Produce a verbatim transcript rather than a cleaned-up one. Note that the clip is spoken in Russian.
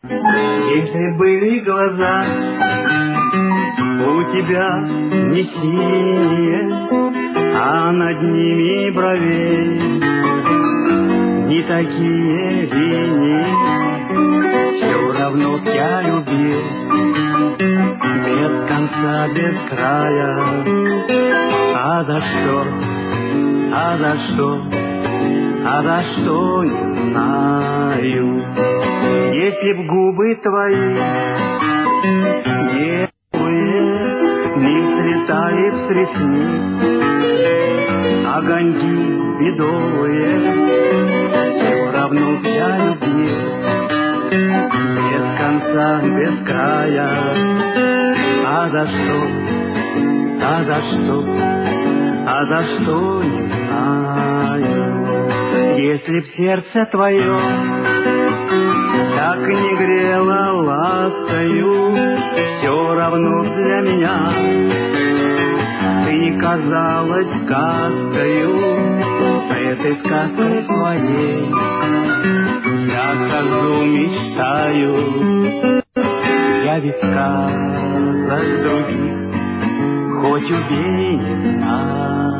Если были глаза у тебя не синие, а над ними бровей не такие линии, все равно я любил без конца, без края. А за что, а за что, а за что не знаю. Если б губы твои белые не слетали б с ресниц, огоньки бедовые, все равно б я любил без конца, без края. А за что, а за что, а за что не знаю. Если б сердце твое так не грело ласкою, все равно для меня ты не казалась сказкою. Этой сказкой своей я хожу, мечтаю. Я ведь сказок других хоть убей не знаю.